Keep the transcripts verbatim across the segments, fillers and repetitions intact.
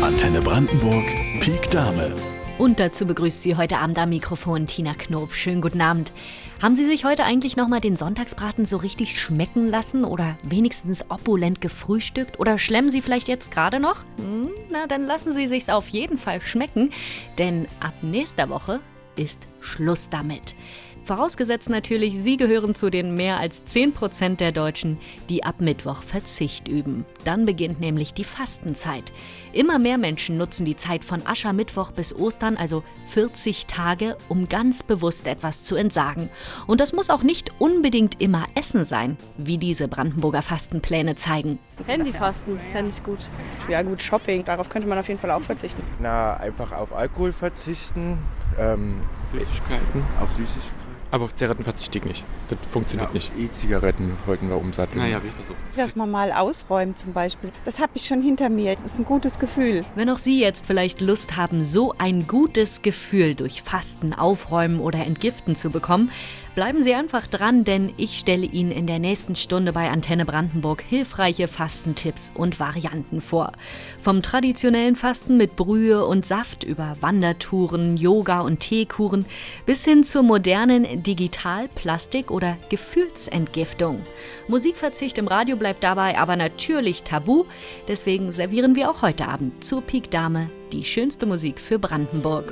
Antenne Brandenburg, Pik Dame. Und dazu begrüßt Sie heute Abend am Mikrofon Tina Knob. Schönen guten Abend. Haben Sie sich heute eigentlich nochmal den Sonntagsbraten so richtig schmecken lassen oder wenigstens opulent gefrühstückt? Oder schlemmen Sie vielleicht jetzt gerade noch? Hm, na, dann lassen Sie sich's auf jeden Fall schmecken, denn ab nächster Woche ist Schluss damit. Vorausgesetzt natürlich, Sie gehören zu den mehr als zehn Prozent der Deutschen, die ab Mittwoch Verzicht üben. Dann beginnt nämlich die Fastenzeit. Immer mehr Menschen nutzen die Zeit von Aschermittwoch bis Ostern, also vierzig Tage, um ganz bewusst etwas zu entsagen. Und das muss auch nicht unbedingt immer Essen sein, wie diese Brandenburger Fastenpläne zeigen. Handyfasten fände ich gut. Ja gut, Shopping, darauf könnte man auf jeden Fall auch verzichten. Na, einfach auf Alkohol verzichten. Ähm, Süßigkeiten. Auf Süßigkeiten. Aber auf Zigaretten verzichte ich nicht. Das funktioniert Ja, nicht. E-Zigaretten wollten wir umsatteln. Naja, wir versuchen es. Dass man mal ausräumt zum Beispiel. Das habe ich schon hinter mir. Das ist ein gutes Gefühl. Wenn auch Sie jetzt vielleicht Lust haben, so ein gutes Gefühl durch Fasten, Aufräumen oder Entgiften zu bekommen, bleiben Sie einfach dran, denn ich stelle Ihnen in der nächsten Stunde bei Antenne Brandenburg hilfreiche Fastentipps und Varianten vor. Vom traditionellen Fasten mit Brühe und Saft über Wandertouren, Yoga und Teekuren bis hin zur modernen Digital-, Plastik- oder Gefühlsentgiftung. Musikverzicht im Radio bleibt dabei aber natürlich tabu, deswegen servieren wir auch heute Abend zur Pik Dame die schönste Musik für Brandenburg.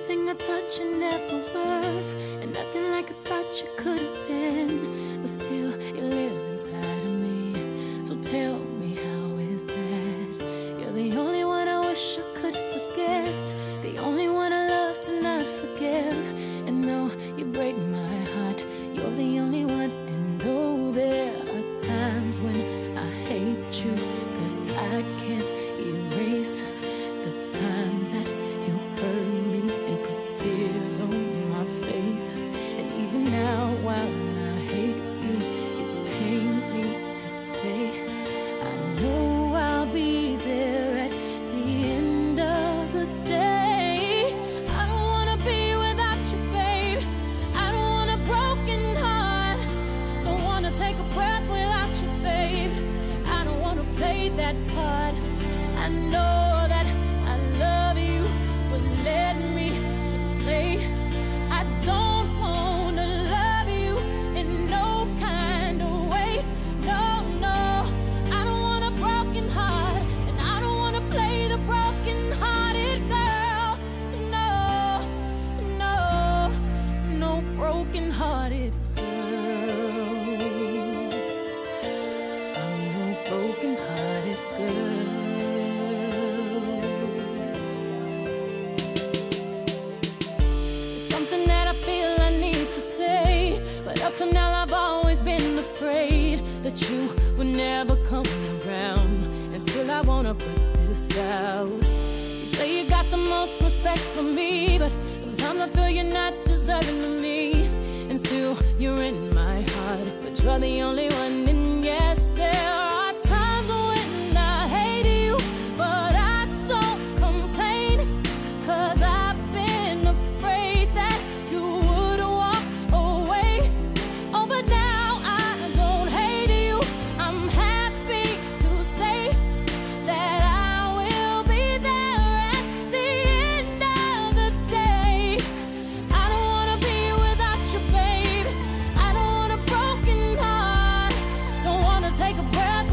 You could have been, but still you live inside of me. So tell me, how is that? You're the only one I wish I could forget, the only one I love to not forgive. And though you break my heart, you're the only one. And though there are times when I hate you, 'cause I can't erase the times that you hurt me and put tears on my face. Even now, while I hate you, it pains me to say I know I'll be there at the end of the day. I don't wanna be without you, babe. I don't want a broken heart. Don't wanna take a breath without you, babe. I don't wanna play that part. I know that I love you, but let me just say I don't broken-hearted girl. I'm no broken-hearted girl. It's something that I feel I need to say, but up till now I've always been afraid that you would never come around, and still I wanna put this out. You say you got the most respect for me, but sometimes I feel you're not deserving of me. And still, you're in my heart, but you're the only one. And yes, there are times when I hate you, but I don't complain, 'cause I've been afraid that you would walk away. Oh, but now I don't hate you. I'm happy to say that I will be there at the end of the day. I don't wanna be without you, babe. I don't want a broken heart. Don't wanna take a breath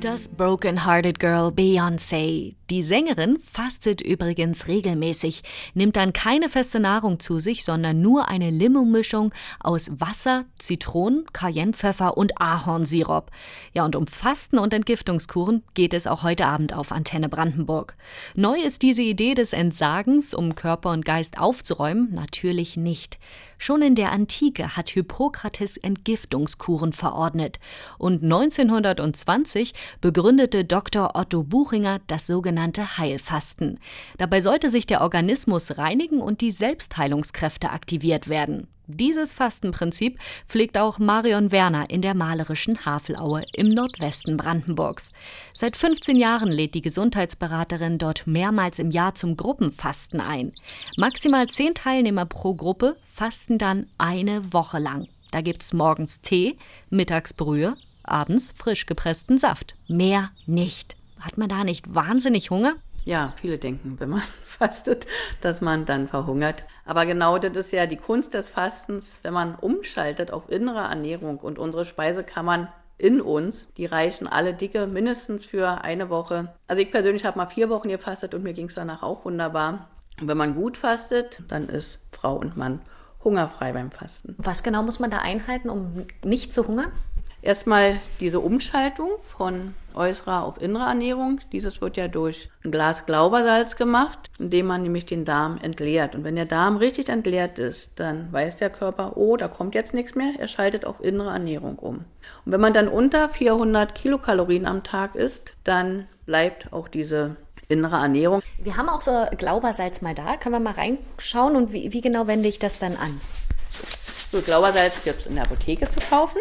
Das Broken Hearted Girl Beyoncé. Die Sängerin fastet übrigens regelmäßig, nimmt dann keine feste Nahrung zu sich, sondern nur eine Limo-Mischung aus Wasser, Zitronen, Cayennepfeffer und Ahornsirup. Ja, und um Fasten und Entgiftungskuren geht es auch heute Abend auf Antenne Brandenburg. Neu ist diese Idee des Entsagens, um Körper und Geist aufzuräumen, natürlich nicht. Schon in der Antike hat Hippokrates Entgiftungskuren verordnet. Und neunzehnhundertzwanzig begründete Doktor Otto Buchinger das sogenannte Heilfasten. Dabei sollte sich der Organismus reinigen und die Selbstheilungskräfte aktiviert werden. Dieses Fastenprinzip pflegt auch Marion Werner in der malerischen Havelaue im Nordwesten Brandenburgs. Seit fünfzehn Jahren lädt die Gesundheitsberaterin dort mehrmals im Jahr zum Gruppenfasten ein. Maximal zehn Teilnehmer pro Gruppe fasten dann eine Woche lang. Da gibt's morgens Tee, mittags Brühe, abends frisch gepressten Saft. Mehr nicht. Hat man da nicht wahnsinnig Hunger? Ja, viele denken, wenn man fastet, dass man dann verhungert. Aber genau das ist ja die Kunst des Fastens, wenn man umschaltet auf innere Ernährung und unsere Speisekammern in uns, die reichen alle dicke mindestens für eine Woche. Also ich persönlich habe mal vier Wochen gefastet und mir ging es danach auch wunderbar. Und wenn man gut fastet, dann ist Frau und Mann hungerfrei beim Fasten. Was genau muss man da einhalten, um nicht zu hungern? Erstmal diese Umschaltung von äußerer auf innere Ernährung. Dieses wird ja durch ein Glas Glaubersalz gemacht, indem man nämlich den Darm entleert. Und wenn der Darm richtig entleert ist, dann weiß der Körper, oh, da kommt jetzt nichts mehr. Er schaltet auf innere Ernährung um. Und wenn man dann unter vierhundert Kilokalorien am Tag isst, dann bleibt auch diese innere Ernährung. Wir haben auch so Glaubersalz mal da. Können wir mal reinschauen und wie, wie genau wende ich das dann an? So, Glaubersalz gibt es in der Apotheke zu kaufen.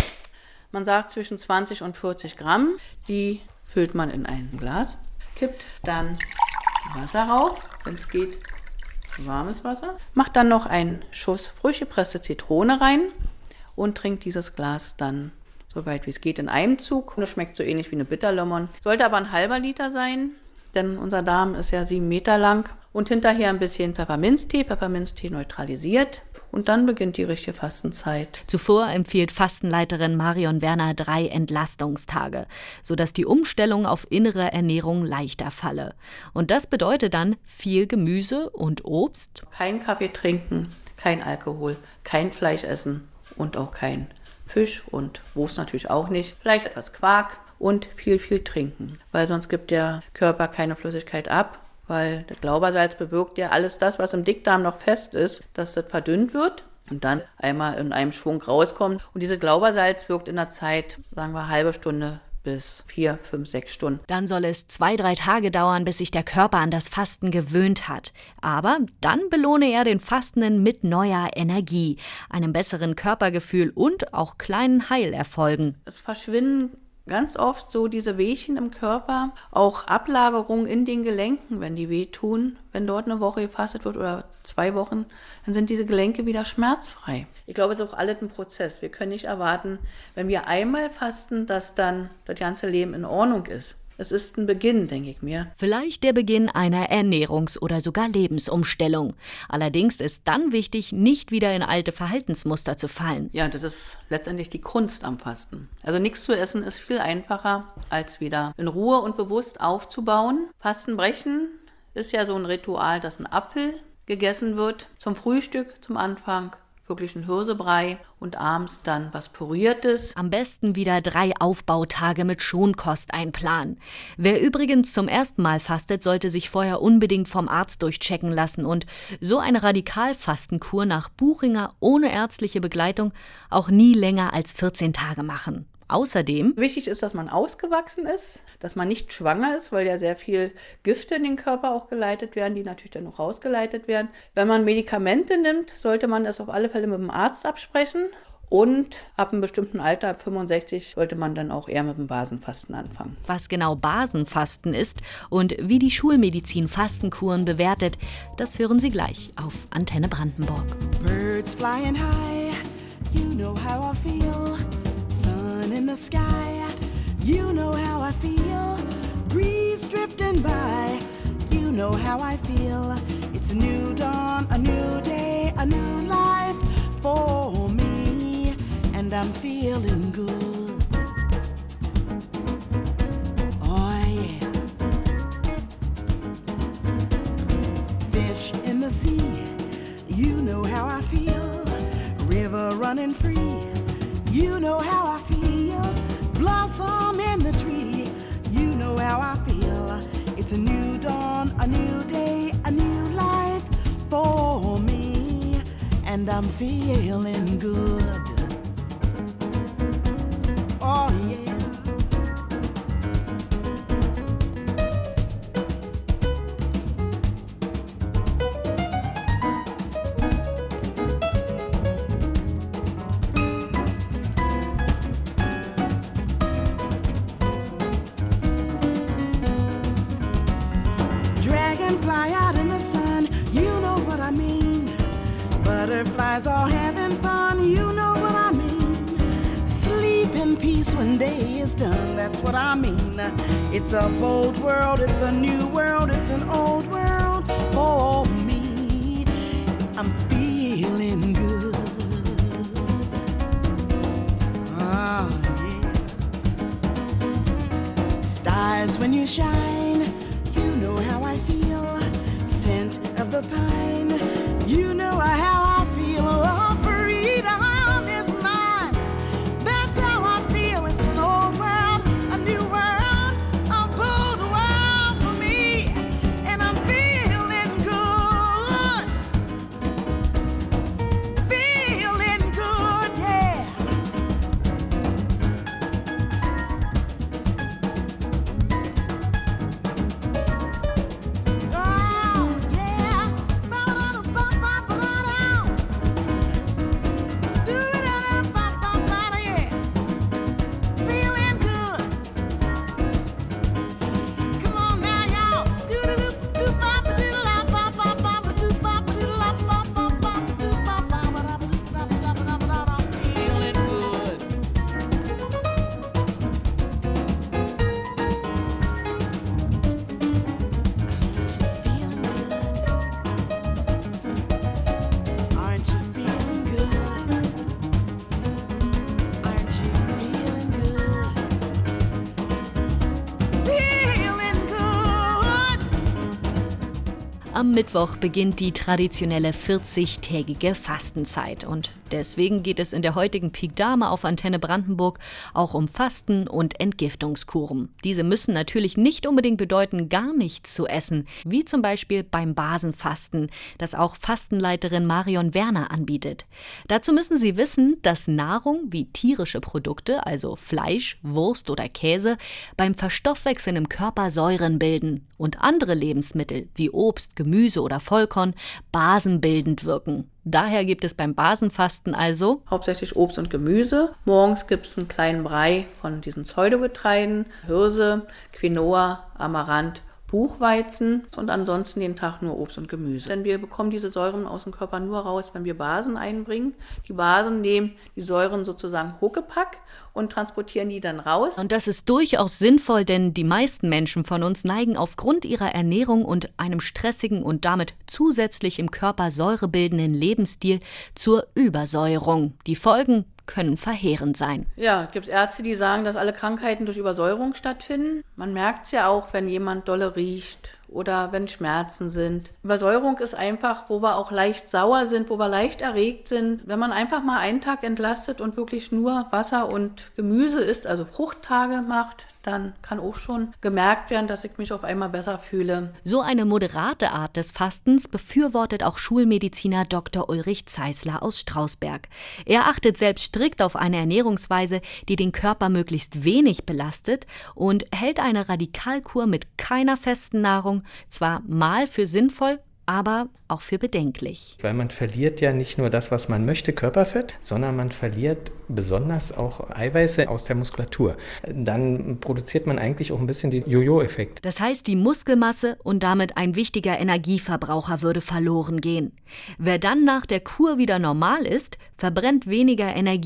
Man sagt zwischen zwanzig und vierzig Gramm. Die füllt man in ein Glas, kippt dann Wasser rauf, wenn es geht, warmes Wasser. Macht dann noch einen Schuss frisch gepresste Zitrone rein und trinkt dieses Glas dann so weit wie es geht in einem Zug. Das schmeckt so ähnlich wie eine Bitterlemon. Sollte aber ein halber Liter sein, denn unser Darm ist ja sieben Meter lang. Und hinterher ein bisschen Pfefferminztee. Pfefferminztee neutralisiert. Und dann beginnt die richtige Fastenzeit. Zuvor empfiehlt Fastenleiterin Marion Werner drei Entlastungstage, sodass die Umstellung auf innere Ernährung leichter falle. Und das bedeutet dann viel Gemüse und Obst. Kein Kaffee trinken, kein Alkohol, kein Fleisch essen und auch kein Fisch und Wurst natürlich auch nicht. Vielleicht etwas Quark und viel, viel trinken, weil sonst gibt der Körper keine Flüssigkeit ab. Weil das Glaubersalz bewirkt ja alles das, was im Dickdarm noch fest ist, dass das verdünnt wird und dann einmal in einem Schwung rauskommt. Und dieses Glaubersalz wirkt in der Zeit, sagen wir, eine halbe Stunde bis vier, fünf, sechs Stunden. Dann soll es zwei, drei Tage dauern, bis sich der Körper an das Fasten gewöhnt hat. Aber dann belohne er den Fastenden mit neuer Energie, einem besseren Körpergefühl und auch kleinen Heilerfolgen. Es verschwinden ganz oft so diese Wehchen im Körper, auch Ablagerungen in den Gelenken, wenn die wehtun. Wenn dort eine Woche gefastet wird oder zwei Wochen, dann sind diese Gelenke wieder schmerzfrei. Ich glaube, es ist auch alles ein Prozess. Wir können nicht erwarten, wenn wir einmal fasten, dass dann das ganze Leben in Ordnung ist. Es ist ein Beginn, denke ich mir. Vielleicht der Beginn einer Ernährungs- oder sogar Lebensumstellung. Allerdings ist dann wichtig, nicht wieder in alte Verhaltensmuster zu fallen. Ja, das ist letztendlich die Kunst am Fasten. Also nichts zu essen ist viel einfacher, als wieder in Ruhe und bewusst aufzubauen. Fastenbrechen ist ja so ein Ritual, dass ein Apfel gegessen wird. Zum Frühstück, zum Anfang wirklich ein Hirsebrei und abends dann was Püriertes. Am besten wieder drei Aufbautage mit Schonkost einplanen. Wer übrigens zum ersten Mal fastet, sollte sich vorher unbedingt vom Arzt durchchecken lassen und so eine Radikalfastenkur nach Buchinger ohne ärztliche Begleitung auch nie länger als vierzehn Tage machen. Außerdem wichtig ist, dass man ausgewachsen ist, dass man nicht schwanger ist, weil ja sehr viel Gifte in den Körper auch geleitet werden, die natürlich dann noch rausgeleitet werden. Wenn man Medikamente nimmt, sollte man das auf alle Fälle mit dem Arzt absprechen. Und ab einem bestimmten Alter, ab fünfundsechzig, sollte man dann auch eher mit dem Basenfasten anfangen. Was genau Basenfasten ist und wie die Schulmedizin Fastenkuren bewertet, das hören Sie gleich auf Antenne Brandenburg. Birds flying high, you know how I feel. Sun in the sky, you know how I feel. Breeze drifting by, you know how I feel. It's a new dawn, a new day, a new life for me, and I'm feeling good. in the sea, you know how I feel. River running free, you know how I feel. Blossom in the tree, you know how I feel. It's a new dawn, a new day, a new life for me, and I'm feeling good. Oh yeah. Dragonfly out in the sun, you know what I mean. Butterflies all having fun, you know what I mean. Sleep in peace when day is done, that's what I mean. It's a bold world, it's a new world, it's an old world for me. I'm feeling good. Ah, yeah. Stars when you shine, you know how I feel. Scent of the pine, you know how I feel. Oh, freedom is mine. That's how I feel. It's an old world, a new world, a bold world for me, and I'm feeling good. Feeling good, yeah. Am Mittwoch beginnt die traditionelle vierzigtägige Fastenzeit und deswegen geht es in der heutigen Pik Dame auf Antenne Brandenburg auch um Fasten und Entgiftungskuren. Diese müssen natürlich nicht unbedingt bedeuten, gar nichts zu essen, wie zum Beispiel beim Basenfasten, das auch Fastenleiterin Marion Werner anbietet. Dazu müssen Sie wissen, dass Nahrung wie tierische Produkte, also Fleisch, Wurst oder Käse, beim Verstoffwechseln im Körper Säuren bilden und andere Lebensmittel wie Obst, Gemüse oder Vollkorn basenbildend wirken. Daher gibt es beim Basenfasten also hauptsächlich Obst und Gemüse. Morgens gibt es einen kleinen Brei von diesen Pseudogetreiden, Hirse, Quinoa, Amaranth, Buchweizen und ansonsten den Tag nur Obst und Gemüse. Denn wir bekommen diese Säuren aus dem Körper nur raus, wenn wir Basen einbringen. Die Basen nehmen die Säuren sozusagen Huckepack und transportieren die dann raus. Und das ist durchaus sinnvoll, denn die meisten Menschen von uns neigen aufgrund ihrer Ernährung und einem stressigen und damit zusätzlich im Körper säurebildenden Lebensstil zur Übersäuerung. Die Folgen können verheerend sein. Ja, es gibt Ärzte, die sagen, dass alle Krankheiten durch Übersäuerung stattfinden. Man merkt es ja auch, wenn jemand dolle riecht oder wenn Schmerzen sind. Übersäuerung ist einfach, wo wir auch leicht sauer sind, wo wir leicht erregt sind. Wenn man einfach mal einen Tag entlastet und wirklich nur Wasser und Gemüse isst, also Fruchttage macht, dann kann auch schon gemerkt werden, dass ich mich auf einmal besser fühle. So eine moderate Art des Fastens befürwortet auch Schulmediziner Doktor Ulrich Zeisler aus Strausberg. Er achtet selbst strikt auf eine Ernährungsweise, die den Körper möglichst wenig belastet und hält eine Radikalkur mit keiner festen Nahrung zwar mal für sinnvoll, aber auch für bedenklich. Weil man verliert ja nicht nur das, was man möchte, Körperfett, sondern man verliert besonders auch Eiweiße aus der Muskulatur. Dann produziert man eigentlich auch ein bisschen den Jojo-Effekt. Das heißt, die Muskelmasse und damit ein wichtiger Energieverbraucher würde verloren gehen. Wer dann nach der Kur wieder normal ist, verbrennt weniger Energie.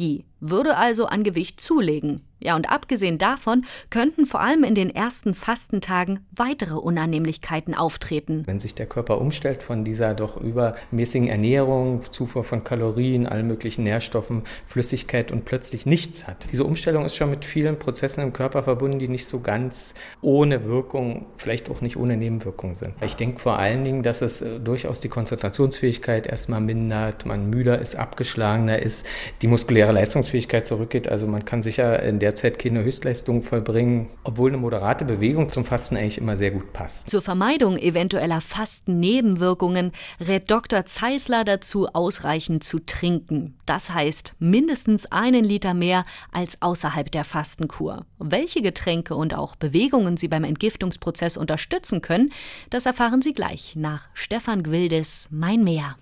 würde also an Gewicht zulegen. Ja, und abgesehen davon könnten vor allem in den ersten Fastentagen weitere Unannehmlichkeiten auftreten. Wenn sich der Körper umstellt von dieser doch übermäßigen Ernährung, Zufuhr von Kalorien, allen möglichen Nährstoffen, Flüssigkeit und plötzlich nichts hat. Diese Umstellung ist schon mit vielen Prozessen im Körper verbunden, die nicht so ganz ohne Wirkung, vielleicht auch nicht ohne Nebenwirkung sind. Ich denke vor allen Dingen, dass es durchaus die Konzentrationsfähigkeit erstmal mindert, man müder ist, abgeschlagener ist, die muskuläre Leistungsfähigkeit zurückgeht. Also man kann sicher in der Zeit keine Höchstleistung vollbringen, obwohl eine moderate Bewegung zum Fasten eigentlich immer sehr gut passt. Zur Vermeidung eventueller Fastennebenwirkungen rät Doktor Zeisler dazu, ausreichend zu trinken. Das heißt, mindestens einen Liter mehr als außerhalb der Fastenkur. Welche Getränke und auch Bewegungen Sie beim Entgiftungsprozess unterstützen können, das erfahren Sie gleich nach Stefan Gwildes Mein Meer.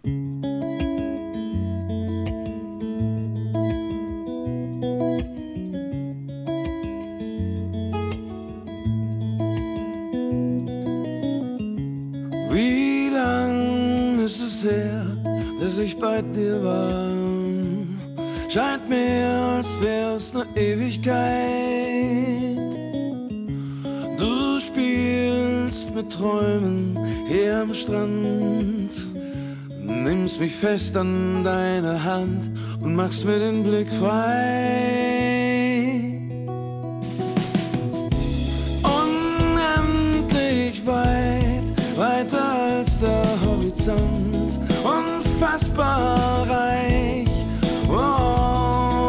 Wie lang ist es her, dass ich bei dir war? Scheint mir, als wär's ne Ewigkeit. Du spielst mit Träumen hier am Strand, nimmst mich fest an deine Hand und machst mir den Blick frei. Unendlich weit, weiter als der Horizont, unfassbar reich, oh,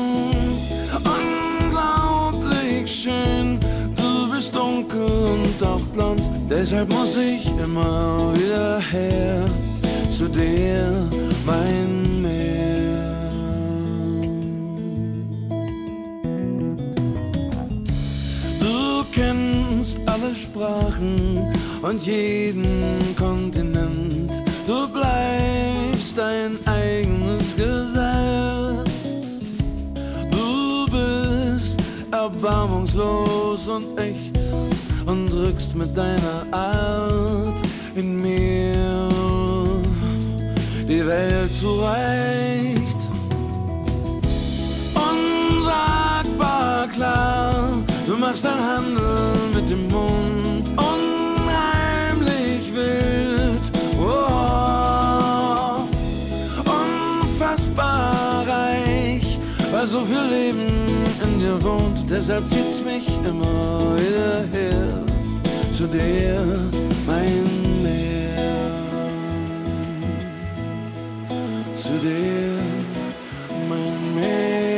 unglaublich schön, du bist dunkel und auch blond, deshalb muss ich immer wieder her zu dir, mein Meer. Du kennst alle Sprachen und jeden Kontinent, du bleibst dein eigenes Gesetz. Du bist erbarmungslos und echt und drückst mit deiner Art in mir die Welt zurecht. Unsagbar klar, du machst dein Handeln mit dem Mund unheimlich wild, oh, unfassbar reich, weil so viel Leben in dir wohnt, deshalb zieht's mich immer wieder her zu dir, mein Meer, zu dir, mein Meer.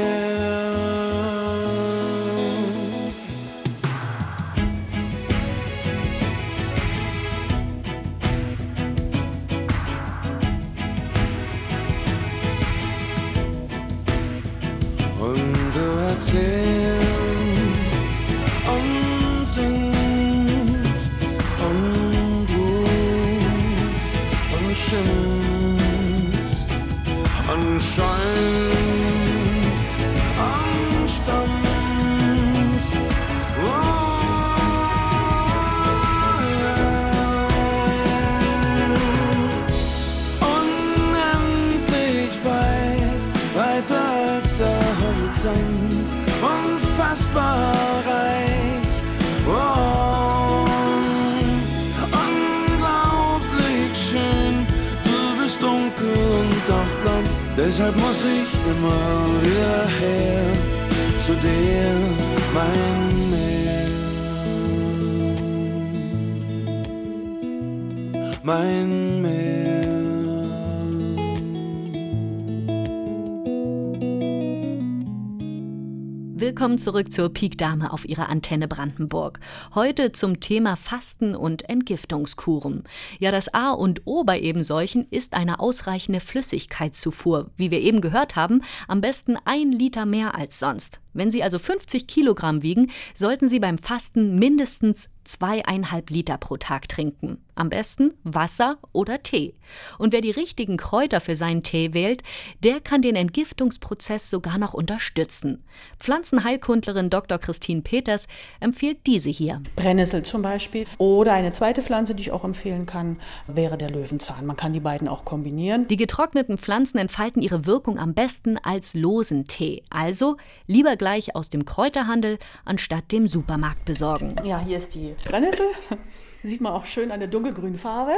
Und du erzählst und singst und rufst und schimpfst und schäumst und stampfst. Oh, yeah. Unendlich weit, weiter als der Horizont, unfassbar reich, oh, unglaublich schön, du bist dunkel und auch blond, deshalb muss ich immer wieder her zu dir, mein Meer, mein Meer. Willkommen zurück zur Pik Dame auf Ihrer Antenne Brandenburg. Heute zum Thema Fasten und Entgiftungskuren. Ja, das A und O bei eben solchen ist eine ausreichende Flüssigkeitszufuhr. Wie wir eben gehört haben, am besten ein Liter mehr als sonst. Wenn Sie also fünfzig Kilogramm wiegen, sollten Sie beim Fasten mindestens zweieinhalb Liter pro Tag trinken. Am besten Wasser oder Tee. Und wer die richtigen Kräuter für seinen Tee wählt, der kann den Entgiftungsprozess sogar noch unterstützen. Pflanzenheilkundlerin Doktor Christine Peters empfiehlt diese hier. Brennnessel zum Beispiel. Oder eine zweite Pflanze, die ich auch empfehlen kann, wäre der Löwenzahn. Man kann die beiden auch kombinieren. Die getrockneten Pflanzen entfalten ihre Wirkung am besten als losen Tee. Also lieber gleich aus dem Kräuterhandel anstatt dem Supermarkt besorgen. Ja, hier ist die Brennnessel. Sieht man auch schön an der dunkelgrünen Farbe.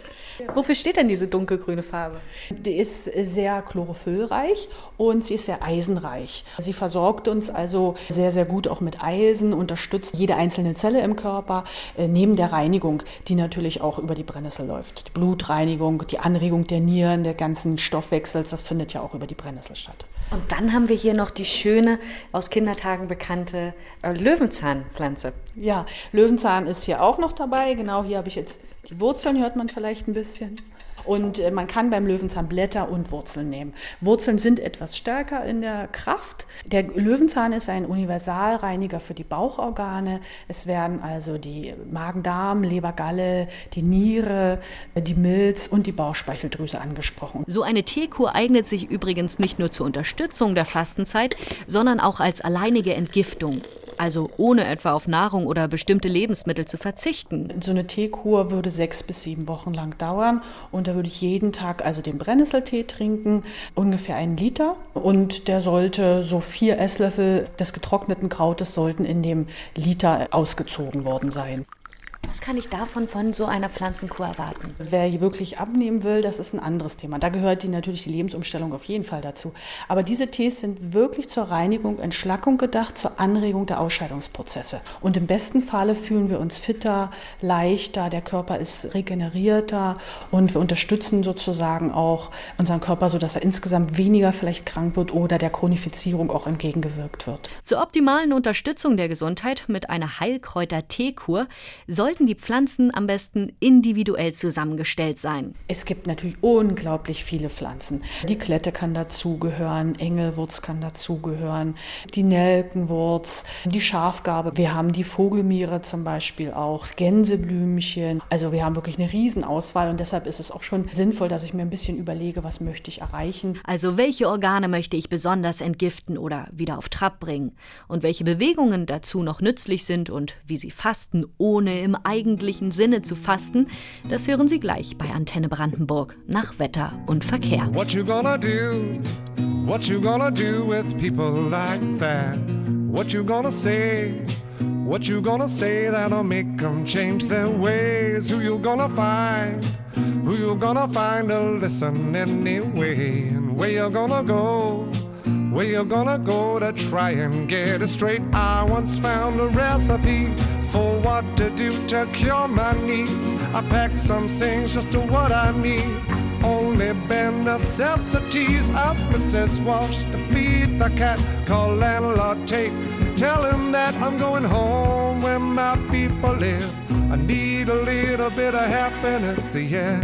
Wofür steht denn diese dunkelgrüne Farbe? Die ist sehr chlorophyllreich und sie ist sehr eisenreich. Sie versorgt uns also sehr, sehr gut auch mit Eisen, unterstützt jede einzelne Zelle im Körper, äh, neben der Reinigung, die natürlich auch über die Brennnessel läuft. Die Blutreinigung, die Anregung der Nieren, der ganzen Stoffwechsels, das findet ja auch über die Brennnessel statt. Und dann haben wir hier noch die schöne, aus Kindertagen bekannte äh, Löwenzahnpflanze. Ja, Löwenzahn ist hier auch noch dabei. Genau, hier habe ich jetzt die Wurzeln, hört man vielleicht ein bisschen. Und äh, man kann beim Löwenzahn Blätter und Wurzeln nehmen. Wurzeln sind etwas stärker in der Kraft. Der Löwenzahn ist ein Universalreiniger für die Bauchorgane. Es werden also die Magen-Darm, Leber-Galle, die Niere, die Milz und die Bauchspeicheldrüse angesprochen. So eine Teekur eignet sich übrigens nicht nur zur Unterstützung der Fastenzeit, sondern auch als alleinige Entgiftung. Also ohne etwa auf Nahrung oder bestimmte Lebensmittel zu verzichten. So eine Teekur würde sechs bis sieben Wochen lang dauern und da würde ich jeden Tag also den Brennnesseltee trinken, ungefähr einen Liter, und der sollte so vier Esslöffel des getrockneten Krautes sollten in dem Liter ausgezogen worden sein. Was kann ich davon von so einer Pflanzenkur erwarten? Wer hier wirklich abnehmen will, das ist ein anderes Thema. Da gehört die natürlich die Lebensumstellung auf jeden Fall dazu. Aber diese Tees sind wirklich zur Reinigung, Entschlackung gedacht, zur Anregung der Ausscheidungsprozesse. Und im besten Falle fühlen wir uns fitter, leichter, der Körper ist regenerierter und wir unterstützen sozusagen auch unseren Körper, sodass er insgesamt weniger vielleicht krank wird oder der Chronifizierung auch entgegengewirkt wird. Zur optimalen Unterstützung der Gesundheit mit einer Heilkräuter-Teekur sollten die Pflanzen am besten individuell zusammengestellt sein. Es gibt natürlich unglaublich viele Pflanzen. Die Klette kann dazugehören, Engelwurz kann dazugehören, die Nelkenwurz, die Schafgarbe. Wir haben die Vogelmiere zum Beispiel auch, Gänseblümchen. Also wir haben wirklich eine Riesenauswahl und deshalb ist es auch schon sinnvoll, dass ich mir ein bisschen überlege, was möchte ich erreichen. Also welche Organe möchte ich besonders entgiften oder wieder auf Trab bringen? Und welche Bewegungen dazu noch nützlich sind und wie Sie fasten, ohne im eigentlichen Sinne zu fasten, das hören Sie gleich bei Antenne Brandenburg nach Wetter und Verkehr. What you gonna do? What you gonna do with people like that? What you gonna say? What you gonna say that'll make them change their ways? Who you gonna find? Who you gonna find to listen anyway? And where you gonna go? Where you gonna go to try and get it straight? I once found a recipe for what to do to cure my needs. I packed some things just to what I need. Only bare necessities. Ask Missus Walsh to feed the cat. Call landlord Tate. Tell him that I'm going home where my people live. I need a little bit of happiness, yeah.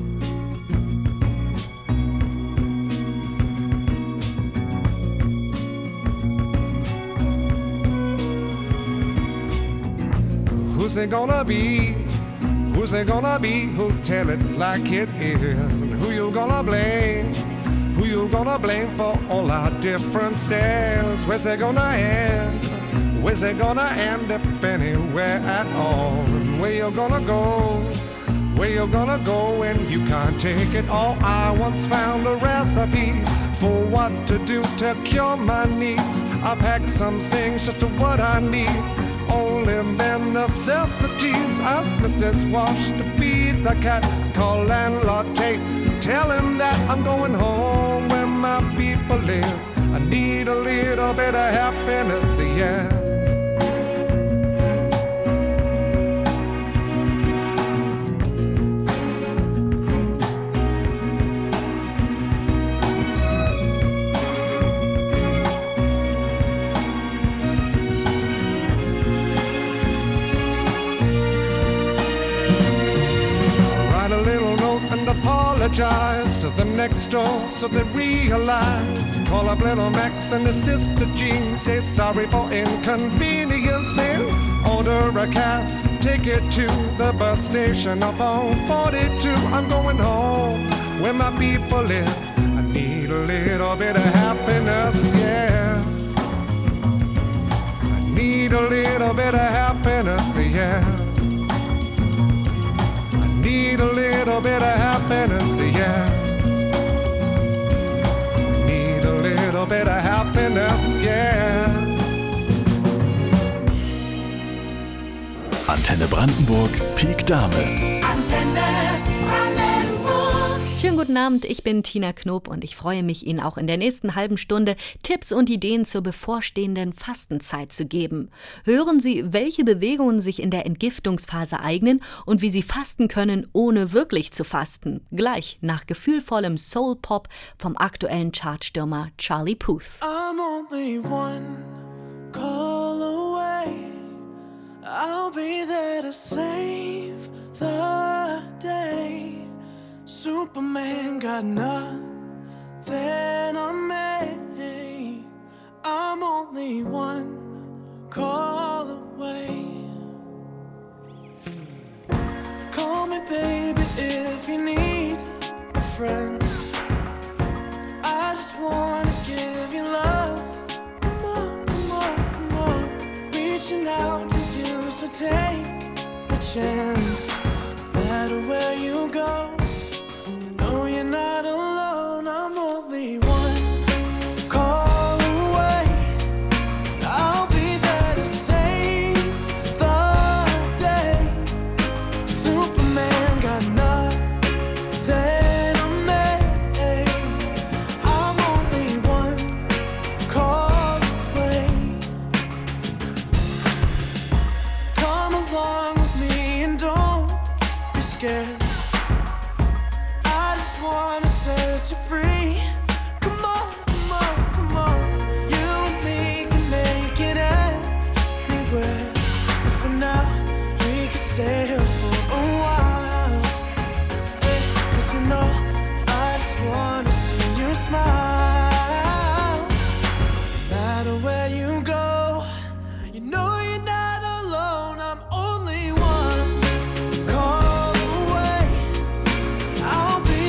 Who's it gonna be? Who's it gonna be? Who'll tell it like it is? And who you gonna blame? Who you gonna blame for all our differences? Where's it gonna end? Where's it gonna end if anywhere at all? And where you gonna go? Where you gonna go when you can't take it all? I once found a recipe for what to do to cure my needs. I packed some things just to what I need. Only bare necessities. Ask Missus Walsh to feed the cat. Call landlord Tate. Tell him that I'm going home where my people live. I need a little bit of happiness, yeah. apologize to them next door so they realize. Call up little Max and his sister Jean, say sorry for inconveniencing. Order a cab, take it to the bus station up on forty-two. I'm going home where my people live. I need a little bit of happiness, yeah. I need a little bit of happiness, yeah. I need a little bit of happiness, yeah. I need a little bit of happiness, yeah. Antenne Brandenburg, Pik Dame. Antenne Brandenburg. Schönen guten Abend, ich bin Tina Knob und ich freue mich, Ihnen auch in der nächsten halben Stunde Tipps und Ideen zur bevorstehenden Fastenzeit zu geben. Hören Sie, welche Bewegungen sich in der Entgiftungsphase eignen und wie Sie fasten können, ohne wirklich zu fasten. Gleich nach gefühlvollem Soul-Pop vom aktuellen Chartstürmer Charlie Puth. I'm only one call away. I'll be there to save the day. Superman got nothing on me. I'm only one call away. Call me baby if you need a friend. I just wanna give you love. Come on, come on, come on. Reaching out to you, so take a chance. No matter where you go, you're not alone, I'm only one call away. I'll be there to save the day. Superman got nothing on me. I'm only one call away. Come along with me and don't be scared. Wanna set you free. Come on, come on, come on. You and me can make it anywhere. But for now, we can stay here for a while. Hey, 'cause you know, I just wanna see you smile. No matter where you go, you know you're not alone. I'm only one call away. I'll be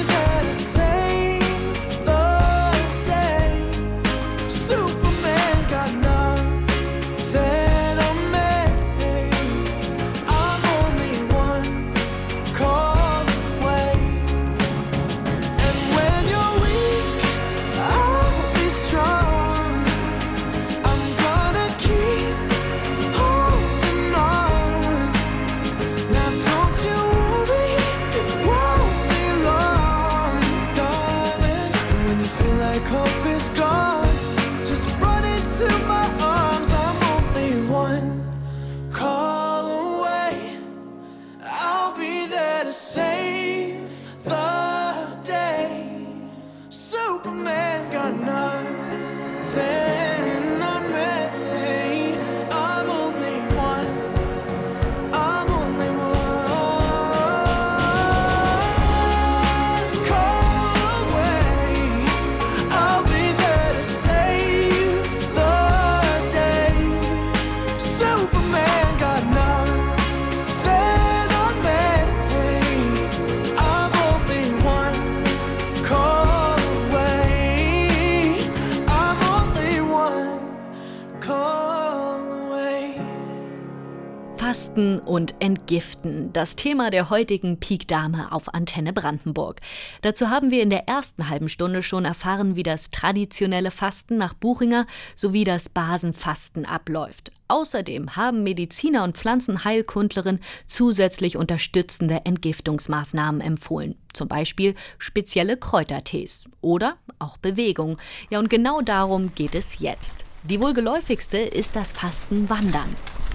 Fasten und Entgiften, das Thema der heutigen Pik Dame auf Antenne Brandenburg. Dazu haben wir in der ersten halben Stunde schon erfahren, wie das traditionelle Fasten nach Buchinger sowie das Basenfasten abläuft. Außerdem haben Mediziner und Pflanzenheilkundlerin zusätzlich unterstützende Entgiftungsmaßnahmen empfohlen. Zum Beispiel spezielle Kräutertees oder auch Bewegung. Ja, und genau darum geht es jetzt. Die wohl geläufigste ist das Fastenwandern.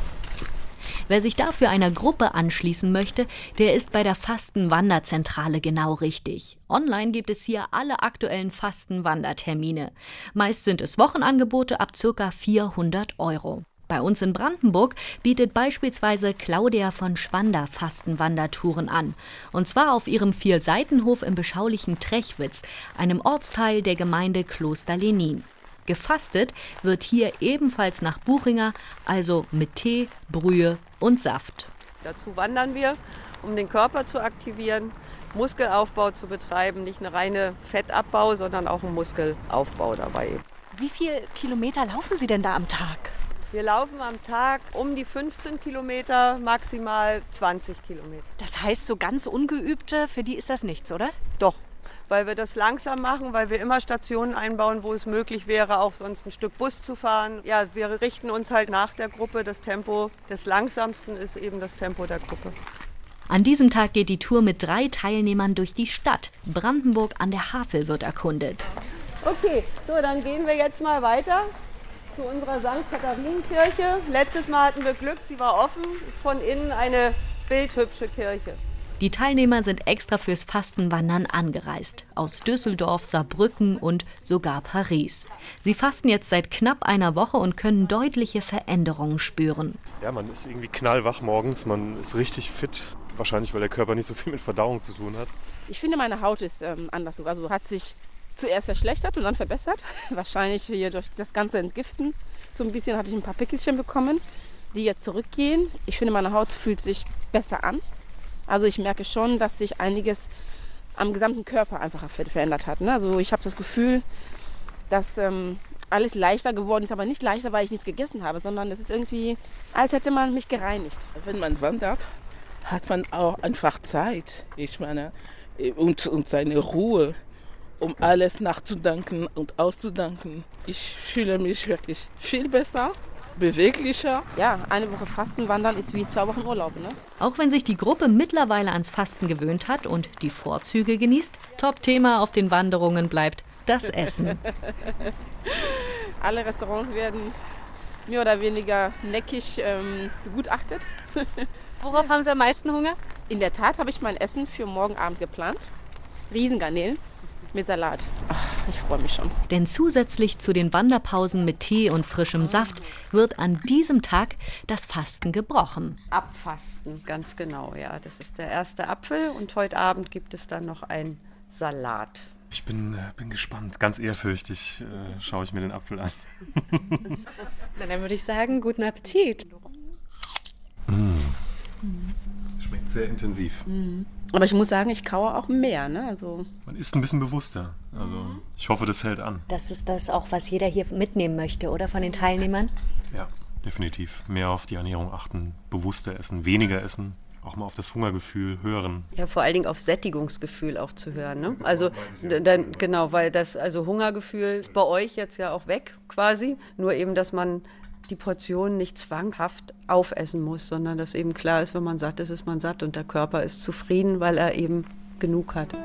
Wer sich dafür einer Gruppe anschließen möchte, der ist bei der Fastenwanderzentrale genau richtig. Online gibt es hier alle aktuellen Fastenwandertermine. Meist sind es Wochenangebote ab ca. vierhundert Euro. Bei uns in Brandenburg bietet beispielsweise Claudia von Schwander Fastenwandertouren an. Und zwar auf ihrem Vierseitenhof im beschaulichen Trechwitz, einem Ortsteil der Gemeinde Kloster Lenin. Gefastet wird hier ebenfalls nach Buchinger, also mit Tee, Brühe und Saft. Dazu wandern wir, um den Körper zu aktivieren, Muskelaufbau zu betreiben, nicht eine reine Fettabbau, sondern auch einen Muskelaufbau dabei. Wie viele Kilometer laufen Sie denn da am Tag? Wir laufen am Tag um die fünfzehn Kilometer, maximal zwanzig Kilometer. Das heißt, so ganz Ungeübte, für die ist das nichts, oder? Doch, weil wir das langsam machen, weil wir immer Stationen einbauen, wo es möglich wäre, auch sonst ein Stück Bus zu fahren. Ja, wir richten uns halt nach der Gruppe. Das Tempo des Langsamsten ist eben das Tempo der Gruppe. An diesem Tag geht die Tour mit drei Teilnehmern durch die Stadt. Brandenburg an der Havel wird erkundet. Okay, so, dann gehen wir jetzt mal weiter zu unserer Sankt Katharinenkirche. Letztes Mal hatten wir Glück, sie war offen, ist von innen eine bildhübsche Kirche. Die Teilnehmer sind extra fürs Fastenwandern angereist. Aus Düsseldorf, Saarbrücken und sogar Paris. Sie fasten jetzt seit knapp einer Woche und können deutliche Veränderungen spüren. Ja, man ist irgendwie knallwach morgens, man ist richtig fit. Wahrscheinlich, weil der Körper nicht so viel mit Verdauung zu tun hat. Ich finde, meine Haut ist ähm, anders. Also hat sich zuerst verschlechtert und dann verbessert. Wahrscheinlich hier durch das ganze Entgiften. So ein bisschen hatte ich ein paar Pickelchen bekommen, die jetzt zurückgehen. Ich finde, meine Haut fühlt sich besser an. Also ich merke schon, dass sich einiges am gesamten Körper einfach verändert hat. Ne? Also ich habe das Gefühl, dass ähm, alles leichter geworden ist. Aber nicht leichter, weil ich nichts gegessen habe, sondern es ist irgendwie, als hätte man mich gereinigt. Wenn man wandert, hat man auch einfach Zeit. Ich meine, und, und seine Ruhe, um alles nachzudenken und auszudenken. Ich fühle mich wirklich viel besser, beweglicher. Ja, eine Woche Fastenwandern ist wie zwei Wochen Urlaub, ne? Auch wenn sich die Gruppe mittlerweile ans Fasten gewöhnt hat und die Vorzüge genießt, Top-Thema auf den Wanderungen bleibt das Essen. Alle Restaurants werden mehr oder weniger neckig ähm, begutachtet. Worauf haben Sie am meisten Hunger? In der Tat habe ich mein Essen für morgen Abend geplant. Riesengarnelen mit Salat. Ach, ich freue mich schon. Denn zusätzlich zu den Wanderpausen mit Tee und frischem Saft wird an diesem Tag das Fasten gebrochen. Abfasten, ganz genau, ja. Das ist der erste Apfel und heute Abend gibt es dann noch einen Salat. Ich bin, äh, bin gespannt, ganz ehrfürchtig äh, schaue ich mir den Apfel an. Na, dann würde ich sagen, guten Appetit. Mm. Schmeckt sehr intensiv. Mhm. Aber ich muss sagen, ich kaue auch mehr. Ne? Also man ist ein bisschen bewusster. Also ich hoffe, das hält an. Das ist das auch, was jeder hier mitnehmen möchte, oder? Von den Teilnehmern? Ja, definitiv. Mehr auf die Ernährung achten, bewusster essen, weniger essen. Auch mal auf das Hungergefühl hören. Ja, vor allen Dingen auf Sättigungsgefühl auch zu hören. Ne? Also dann, genau, weil das also Hungergefühl ist bei euch jetzt ja auch weg quasi. Nur eben, dass man die Portion nicht zwanghaft aufessen muss, sondern dass eben klar ist, wenn man satt ist, ist man satt und der Körper ist zufrieden, weil er eben genug hat.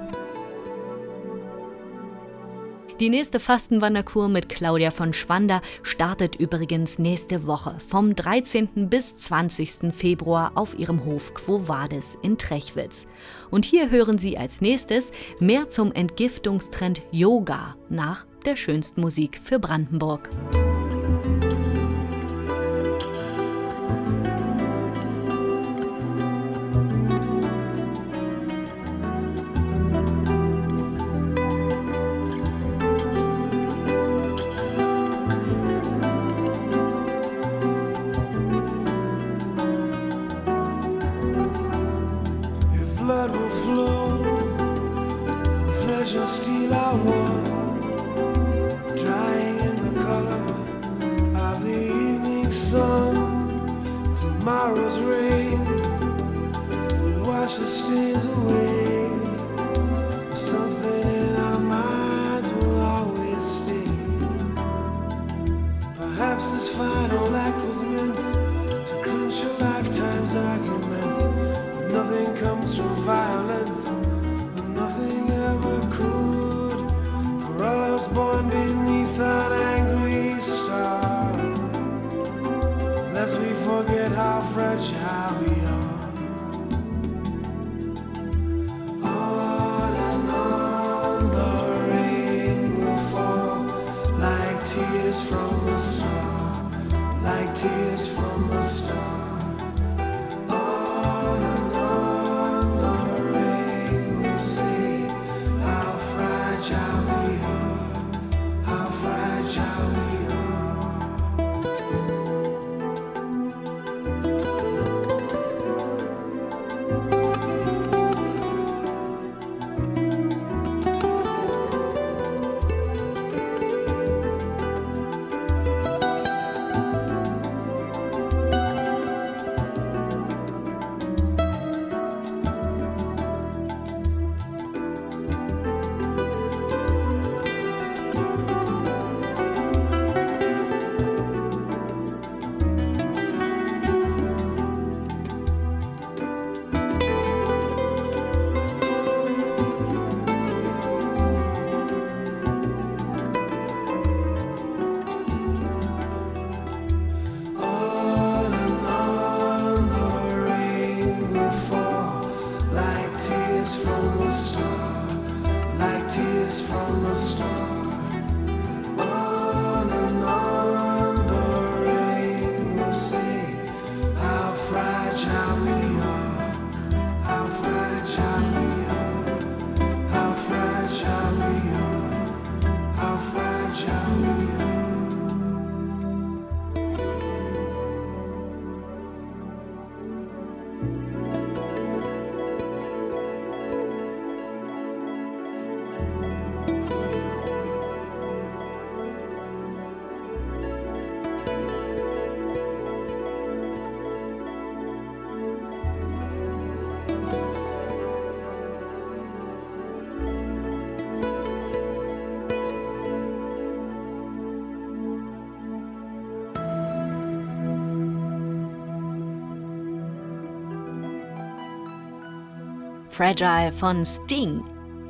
Die nächste Fastenwanderkur mit Claudia von Schwander startet übrigens nächste Woche vom dreizehnten bis zwanzigsten Februar auf ihrem Hof Quo Vadis in Trechwitz. Und hier hören Sie als nächstes mehr zum Entgiftungstrend Yoga nach der schönsten Musik für Brandenburg. Blood will flow, flesh and steel are one, drying in the color of the evening sun. Tomorrow's rain will wash the stains away, but something in our minds will always stay. Perhaps this final act was meant to clinch a lifetime's argument. Nothing comes from violence, and nothing ever could. For all of us born beneath an angry star, lest we forget how fragile we are. On and on the rain will fall like tears from a star. like tears from a star. On and on the rain will say how fragile we are, how fragile we are. Fragile von Sting.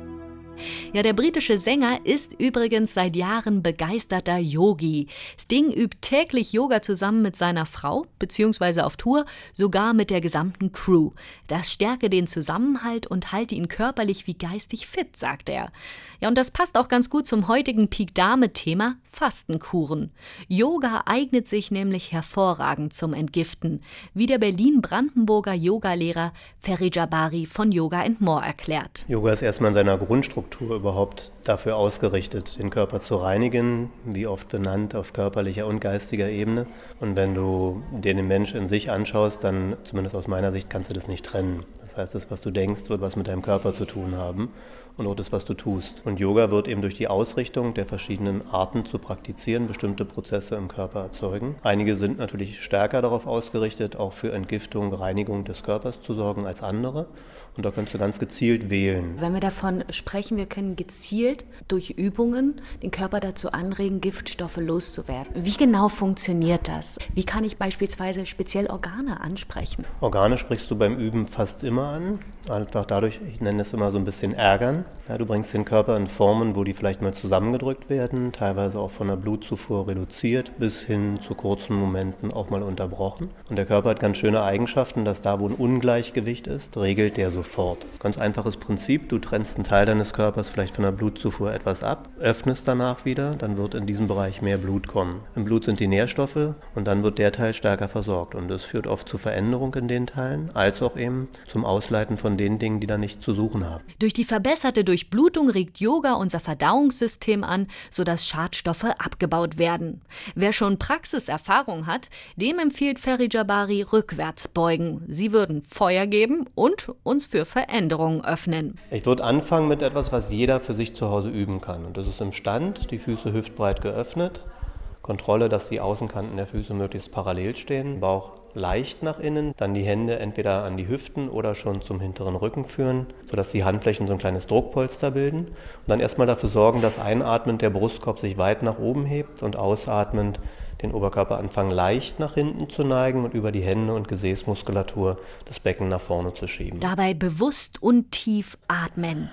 Ja, der britische Sänger ist übrigens seit Jahren begeisterter Yogi. Sting übt täglich Yoga zusammen mit seiner Frau, beziehungsweise auf Tour, sogar mit der gesamten Crew. Das stärke den Zusammenhalt und halte ihn körperlich wie geistig fit, sagt er. Ja, und das passt auch ganz gut zum heutigen Pik Dame-Thema Fastenkuren. Yoga eignet sich nämlich hervorragend zum Entgiften, wie der Berlin-Brandenburger Yogalehrer Ferri Jabari von Yoga and More erklärt. Yoga ist erstmal in seiner Grundstruktur überhaupt dafür ausgerichtet, den Körper zu reinigen, wie oft benannt, auf körperlicher und geistiger Ebene. Und wenn du dir den Mensch in sich anschaust, dann, zumindest aus meiner Sicht, kannst du das nicht trennen. Das heißt, das, was du denkst, wird was mit deinem Körper zu tun haben und auch das, was du tust. Und Yoga wird eben durch die Ausrichtung der verschiedenen Arten zu praktizieren, bestimmte Prozesse im Körper erzeugen. Einige sind natürlich stärker darauf ausgerichtet, auch für Entgiftung, Reinigung des Körpers zu sorgen als andere. Und da kannst du ganz gezielt wählen. Wenn wir davon sprechen, wir können gezielt durch Übungen den Körper dazu anregen, Giftstoffe loszuwerden. Wie genau funktioniert das? Wie kann ich beispielsweise speziell Organe ansprechen? Organe sprichst du beim Üben fast immer an. Einfach dadurch, ich nenne es immer so ein bisschen ärgern. Ja, du bringst den Körper in Formen, wo die vielleicht mal zusammengedrückt werden, teilweise auch von der Blutzufuhr reduziert, bis hin zu kurzen Momenten auch mal unterbrochen. Und der Körper hat ganz schöne Eigenschaften, dass da, wo ein Ungleichgewicht ist, regelt der sofort. Das ist ein ganz einfaches Prinzip. Du trennst einen Teil deines Körpers vielleicht von der Blutzufuhr etwas ab, öffnest danach wieder, dann wird in diesem Bereich mehr Blut kommen. Im Blut sind die Nährstoffe und dann wird der Teil stärker versorgt. Und das führt oft zu Veränderung in den Teilen, als auch eben zum Ausleiten von den Dingen, die da nicht zu suchen haben. Durch die verbesserte Durchblutung regt Yoga unser Verdauungssystem an, sodass Schadstoffe abgebaut werden. Wer schon Praxiserfahrung hat, dem empfiehlt Ferri Jabari rückwärts beugen. Sie würden Feuer geben und uns für Veränderungen öffnen. Ich würde anfangen mit etwas, was jeder für sich zu Hause üben kann. Und das ist im Stand, die Füße hüftbreit geöffnet. Kontrolle, dass die Außenkanten der Füße möglichst parallel stehen, Bauch leicht nach innen, dann die Hände entweder an die Hüften oder schon zum hinteren Rücken führen, sodass die Handflächen so ein kleines Druckpolster bilden. Und dann erstmal dafür sorgen, dass einatmend der Brustkorb sich weit nach oben hebt und ausatmend den Oberkörper anfangen leicht nach hinten zu neigen und über die Hände und Gesäßmuskulatur das Becken nach vorne zu schieben. Dabei bewusst und tief atmen.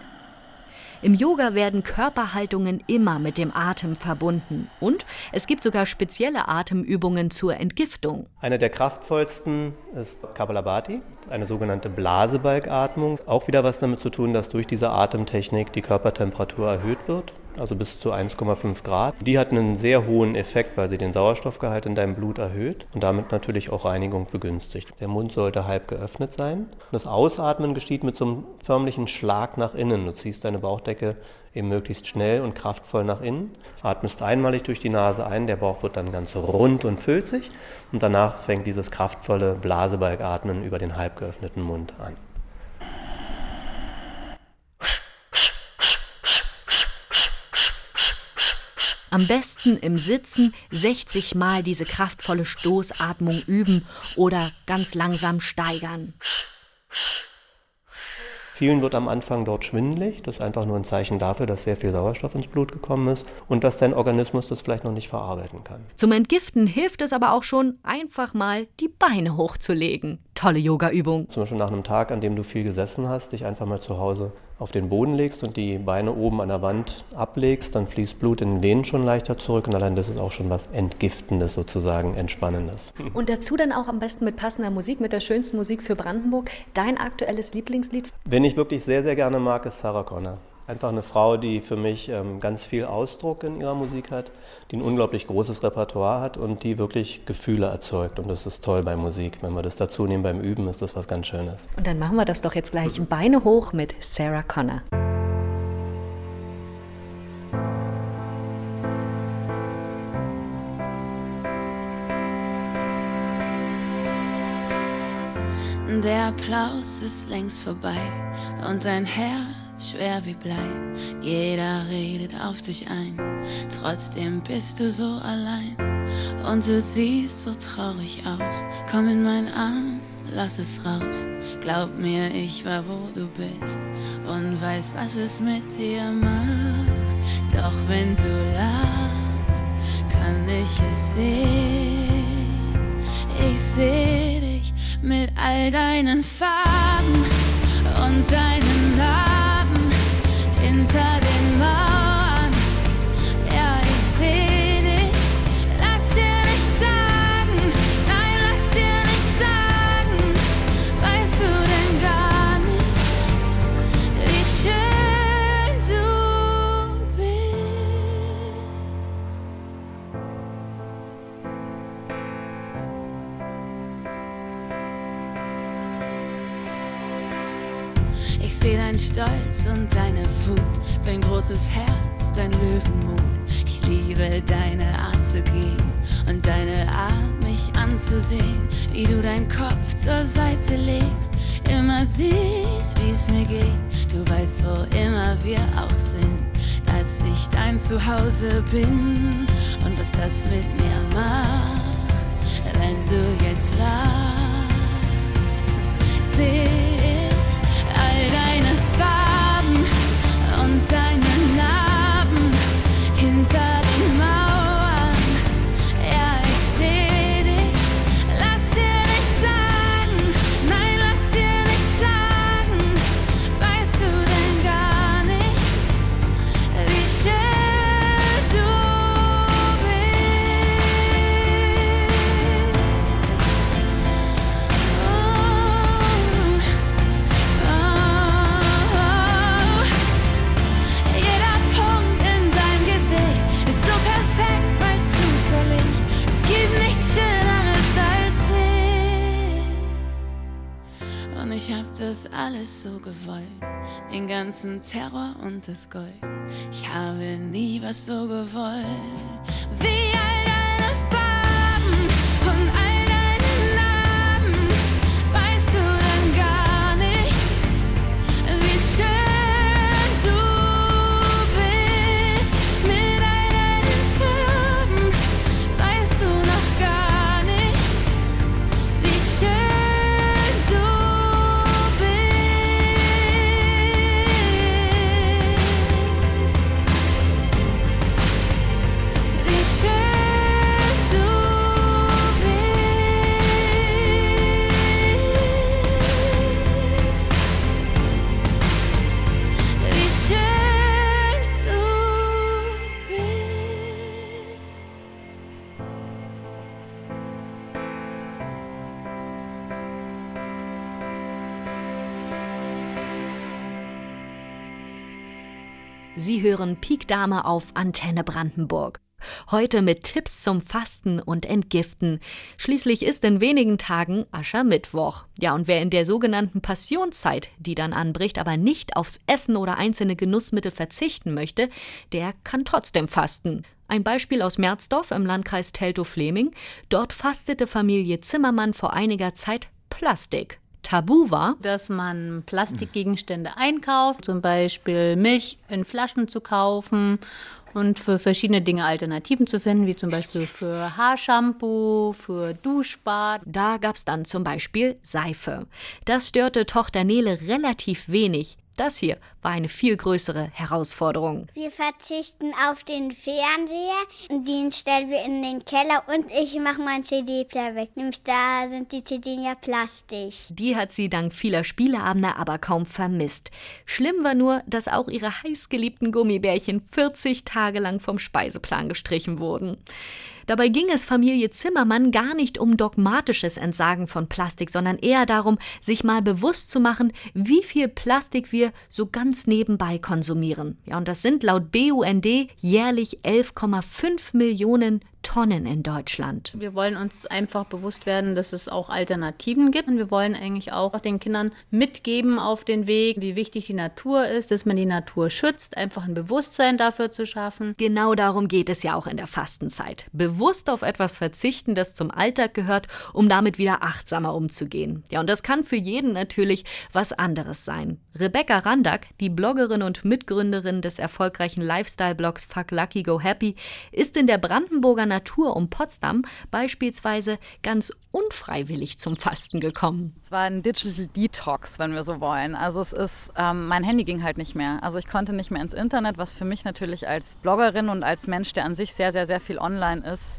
Im Yoga werden Körperhaltungen immer mit dem Atem verbunden. Und es gibt sogar spezielle Atemübungen zur Entgiftung. Eine der kraftvollsten ist Kapalabhati, eine sogenannte Blasebalgatmung. Auch wieder was damit zu tun, dass durch diese Atemtechnik die Körpertemperatur erhöht wird. also bis zu eins Komma fünf Grad. Die hat einen sehr hohen Effekt, weil sie den Sauerstoffgehalt in deinem Blut erhöht und damit natürlich auch Reinigung begünstigt. Der Mund sollte halb geöffnet sein. Das Ausatmen geschieht mit so einem förmlichen Schlag nach innen. Du ziehst deine Bauchdecke eben möglichst schnell und kraftvoll nach innen, atmest einmalig durch die Nase ein, der Bauch wird dann ganz rund und füllt sich und danach fängt dieses kraftvolle Blasebalgatmen über den halb geöffneten Mund an. Am besten im Sitzen sechzig Mal diese kraftvolle Stoßatmung üben oder ganz langsam steigern. Vielen wird am Anfang dort schwindelig. Das ist einfach nur ein Zeichen dafür, dass sehr viel Sauerstoff ins Blut gekommen ist und dass dein Organismus das vielleicht noch nicht verarbeiten kann. Zum Entgiften hilft es aber auch schon, einfach mal die Beine hochzulegen. Tolle Yoga-Übung. Zum Beispiel nach einem Tag, an dem du viel gesessen hast, dich einfach mal zu Hause auf den Boden legst und die Beine oben an der Wand ablegst, dann fließt Blut in den Venen schon leichter zurück und allein das ist auch schon was Entgiftendes sozusagen, Entspannendes. Und dazu dann auch am besten mit passender Musik, mit der schönsten Musik für Brandenburg. Dein aktuelles Lieblingslied? Wen ich wirklich sehr, sehr gerne mag, ist Sarah Connor. Einfach eine Frau, die für mich ähm, ganz viel Ausdruck in ihrer Musik hat, die ein unglaublich großes Repertoire hat und die wirklich Gefühle erzeugt. Und das ist toll bei Musik. Wenn wir das dazu nehmen beim Üben, ist das was ganz Schönes. Und dann machen wir das doch jetzt gleich. Beine hoch mit Sarah Connor. Der Applaus ist längst vorbei und dein Herz schwer wie Blei. Jeder redet auf dich ein, trotzdem bist du so allein. Und du siehst so traurig aus, komm in meinen Arm, lass es raus. Glaub mir, ich war wo du bist und weiß, was es mit dir macht. Doch wenn du lachst, kann ich es sehen. Ich seh dich mit all deinen Farben und deinen Narben hinter den Mauern. Ja, ich seh dich, lass dir nichts sagen, nein, lass dir nichts sagen. Weißt du denn gar nicht, wie schön du bist? Ich seh dein Stolz und deine Wut, dein großes Herz, dein Löwenmut. Ich liebe deine Art zu gehen und deine Art, mich anzusehen, wie du deinen Kopf zur Seite legst, immer siehst, wie's mir geht. Du weißt, wo immer wir auch sind, dass ich dein Zuhause bin und was das mit mir macht, wenn du jetzt lachst. Seh all deine Farben und deine Narben hinter den Mauern. Ja, ich seh dich, lass dir nichts sagen, nein, lass dir nichts sagen. Weißt du denn gar nicht, wie schön du bist? Jeder Punkt in deinem Gesicht ist so perfekt, weil zufällig. Es gibt nichts Schöneres als dich. Und ich hab das alles so gewollt, den ganzen Terror und das Gold. Ich habe nie was so gewollt, wie all deine Farben und all deine Narben. Weißt du denn gar nicht, wie schön du bist? Mit all deinen Farben weißt du noch gar nicht, wie schön du bist. Wie schön Sie hören Pik Dame auf Antenne Brandenburg. Heute mit Tipps zum Fasten und Entgiften. Schließlich ist in wenigen Tagen Aschermittwoch. Ja, und wer in der sogenannten Passionszeit, die dann anbricht, aber nicht aufs Essen oder einzelne Genussmittel verzichten möchte, der kann trotzdem fasten. Ein Beispiel aus Merzdorf im Landkreis Teltow-Fläming. Dort fastete Familie Zimmermann vor einiger Zeit Plastik. Tabu war, dass man Plastikgegenstände einkauft, zum Beispiel Milch in Flaschen zu kaufen und für verschiedene Dinge Alternativen zu finden, wie zum Beispiel für Haarshampoo, für Duschbad. Da gab es dann zum Beispiel Seife. Das störte Tochter Nele relativ wenig. Das hier war eine viel größere Herausforderung. Wir verzichten auf den Fernseher, den stellen wir in den Keller und ich mache meinen C D-Player weg. Nämlich da sind die C Ds ja plastisch. Die hat sie dank vieler Spieleabende aber kaum vermisst. Schlimm war nur, dass auch ihre heißgeliebten Gummibärchen vierzig Tage lang vom Speiseplan gestrichen wurden. Dabei ging es Familie Zimmermann gar nicht um dogmatisches Entsagen von Plastik, sondern eher darum, sich mal bewusst zu machen, wie viel Plastik wir so ganz nebenbei konsumieren. Ja, und das sind laut B U N D jährlich elf Komma fünf Millionen Tonnen in Deutschland. Wir wollen uns einfach bewusst werden, dass es auch Alternativen gibt. Und wir wollen eigentlich auch den Kindern mitgeben auf den Weg, wie wichtig die Natur ist, dass man die Natur schützt, einfach ein Bewusstsein dafür zu schaffen. Genau darum geht es ja auch in der Fastenzeit. Bewusst auf etwas verzichten, das zum Alltag gehört, um damit wieder achtsamer umzugehen. Ja, und das kann für jeden natürlich was anderes sein. Rebecca Randack, die Bloggerin und Mitgründerin des erfolgreichen Lifestyle-Blogs Fuck Lucky Go Happy, ist in der Brandenburger Natur um Potsdam beispielsweise ganz unfreiwillig zum Fasten gekommen. Es war ein Digital Detox, wenn wir so wollen. Also es ist, ähm, mein Handy ging halt nicht mehr. Also ich konnte nicht mehr ins Internet, was für mich natürlich als Bloggerin und als Mensch, der an sich sehr, sehr, sehr viel online ist,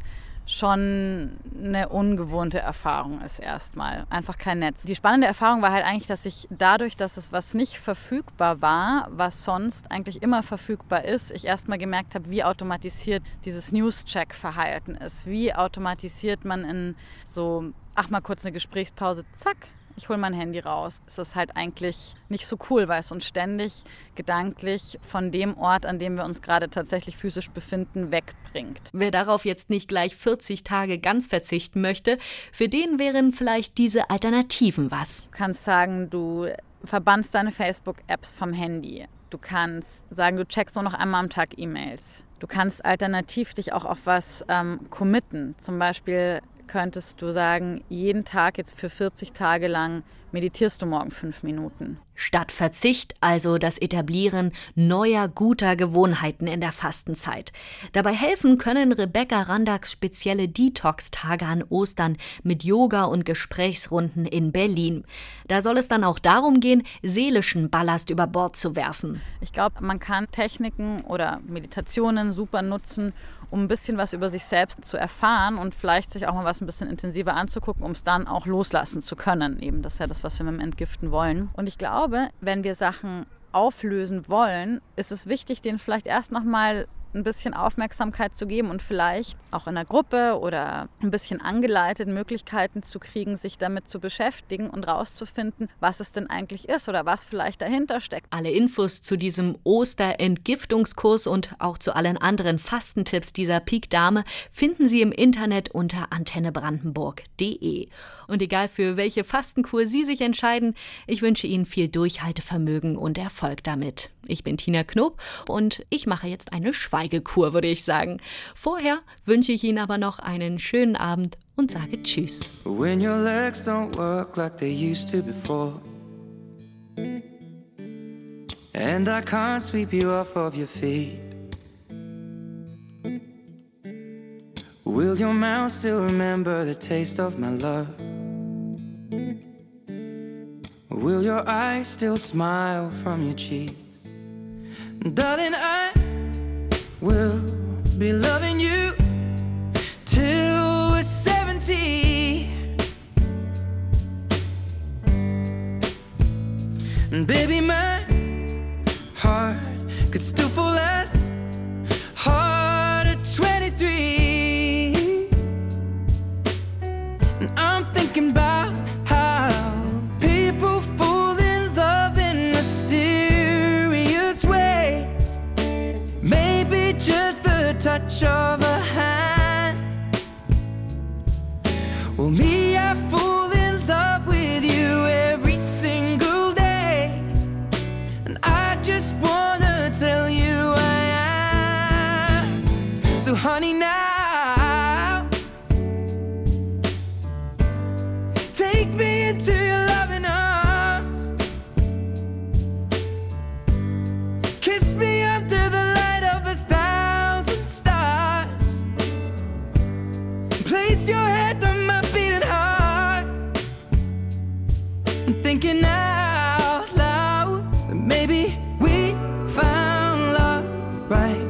schon eine ungewohnte Erfahrung ist erstmal. Einfach kein Netz. Die spannende Erfahrung war halt eigentlich, dass ich dadurch, dass es was nicht verfügbar war, was sonst eigentlich immer verfügbar ist, ich erstmal gemerkt habe, wie automatisiert dieses News-Check-Verhalten ist. Wie automatisiert man in so, ach mal kurz eine Gesprächspause, zack, ich hole mein Handy raus. Es ist halt eigentlich nicht so cool, weil es uns ständig gedanklich von dem Ort, an dem wir uns gerade tatsächlich physisch befinden, wegbringt. Wer darauf jetzt nicht gleich vierzig Tage ganz verzichten möchte, für den wären vielleicht diese Alternativen was. Du kannst sagen, du verbannst deine Facebook-Apps vom Handy. Du kannst sagen, du checkst nur noch einmal am Tag E-Mails. Du kannst alternativ dich auch auf was ähm, committen. Zum Beispiel könntest du sagen, jeden Tag jetzt für vierzig Tage lang meditierst du morgen fünf Minuten. Statt Verzicht also das Etablieren neuer, guter Gewohnheiten in der Fastenzeit. Dabei helfen können Rebecca Randacks spezielle Detox-Tage an Ostern mit Yoga- und Gesprächsrunden in Berlin. Da soll es dann auch darum gehen, seelischen Ballast über Bord zu werfen. Ich glaube, man kann Techniken oder Meditationen super nutzen, um ein bisschen was über sich selbst zu erfahren und vielleicht sich auch mal was ein bisschen intensiver anzugucken, um es dann auch loslassen zu können. Eben, das ist ja das, was wir mit dem Entgiften wollen. Und ich glaube, wenn wir Sachen auflösen wollen, ist es wichtig, denen vielleicht erst noch mal ein bisschen Aufmerksamkeit zu geben und vielleicht auch in einer Gruppe oder ein bisschen angeleitet Möglichkeiten zu kriegen, sich damit zu beschäftigen und rauszufinden, was es denn eigentlich ist oder was vielleicht dahinter steckt. Alle Infos zu diesem Osterentgiftungskurs und auch zu allen anderen Fastentipps dieser Pik Dame finden Sie im Internet unter antenne brandenburg punkt de. Und egal für welche Fastenkur Sie sich entscheiden, ich wünsche Ihnen viel Durchhaltevermögen und Erfolg damit. Ich bin Tina Knob und ich mache jetzt eine Schweigekur, würde ich sagen. Vorher wünsche ich Ihnen aber noch einen schönen Abend und sage Tschüss. When your legs don't work like they used to before, and I can't sweep you off of your feet, will your mouth still remember the taste of my love? Will your eyes still smile from your cheeks? Darling, I will be loving you till we're seventy. And baby, my heart could still fall as hard at twenty-three. And I'm thinking about how people fall in love in mysterious ways. maybe just the touch of a hand. Well, me, I fall in love with you every single day, and I just wanna tell you I am. So honey, now take me into your loving arms, kiss me under the light of a thousand stars, place your head on my beating heart. I'm thinking out loud that maybe we found love right